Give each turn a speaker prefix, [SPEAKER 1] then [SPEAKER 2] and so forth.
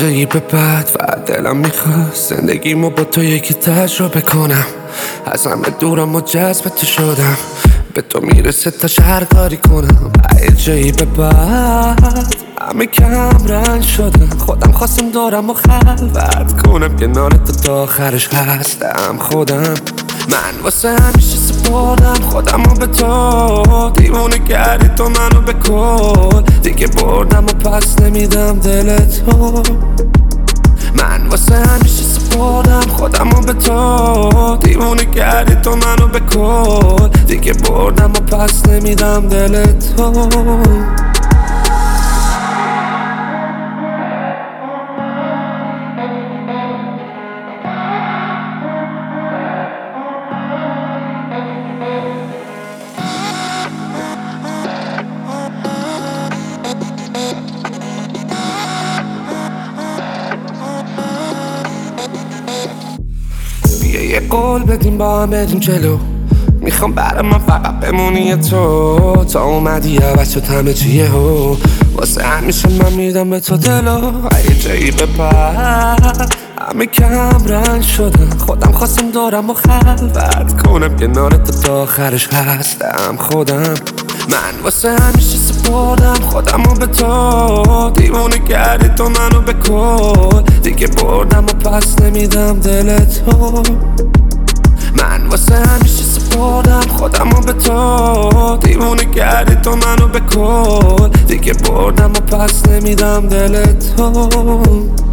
[SPEAKER 1] جایی به بعد و دلم میخواست زندگیمو با تو یکی تجربه کنم. از همه دورم و جذب تو شدم، به تو میرسه تا هر کاری کنم. یه جایی به بعد همه کم رنگ شدم، خودم خواستم دورم و خلوت کنم. کنار تو تا آخرش هستم خودم. من واسه همیشه سپردم خودمو به تو، دیوونه کردی تو منو به کل. دیگه بردم و پس نمیدم دل تو. من واسه همیشه سپردم خودمو به تو، دیوونه کردی تو منو به کل. دیگه بردم و پس نمیدم دل تو. یه قول بدیم با هم بریم جلو، میخوام برای من فقط بمونی تو. تا اومدی عوض شد همه چیه هو، واسه همیشه من میدم به تو دلو. یه جایی به بعد همه کم رنگ شدن، خودم خواستم دورم و خلوت کنم. کنار تو تا آخرش هستم خودم. من واسه همیشه سپردم خودمو به تو، دیوونه کردی تو منو به کل. دیگه بردم و پس نمیدم دل تو. من واسه همیشه سپردم خودمو به تو، دیوونه کردی تو منو به کل. دیگه بردم و پس نمیدم دل تو.